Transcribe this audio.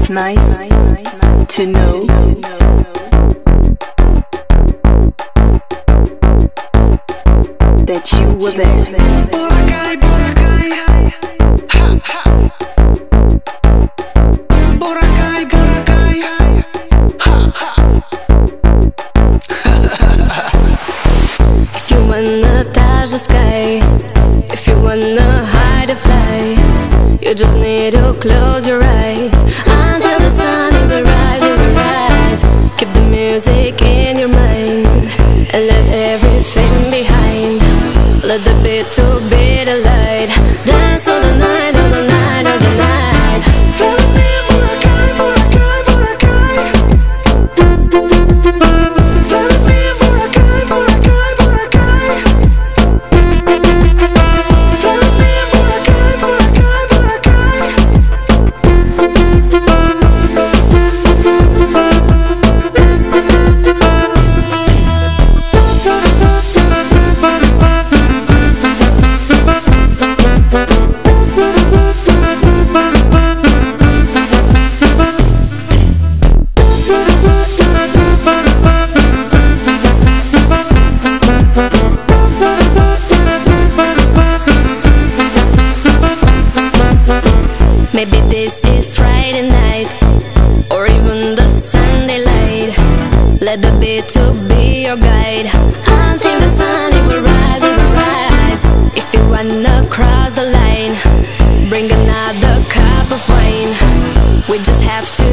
nice to know that you were there. Boracay, Boracay, ha, ha. Boracay, Boracay, ha, ha. If you wanna touch the sky, if you wanna hide a fly, you just need to close your eyes until the sun will rise, it will rise. Keep the music in your mind and let everything behind. Let the beat to be the light. Dance all the night, all the night, all the night. Follow me, Boracay, Boracay, Boracay. Follow me, Boracay, Boracay, Boracay. Follow me, Boracay, Boracay, Boracay. Maybe this is Friday night, or even the Sunday light. Let the beat to be your guide until the sun it will rise, it will rise. If you wanna cross the line, bring another cup of wine. We just have to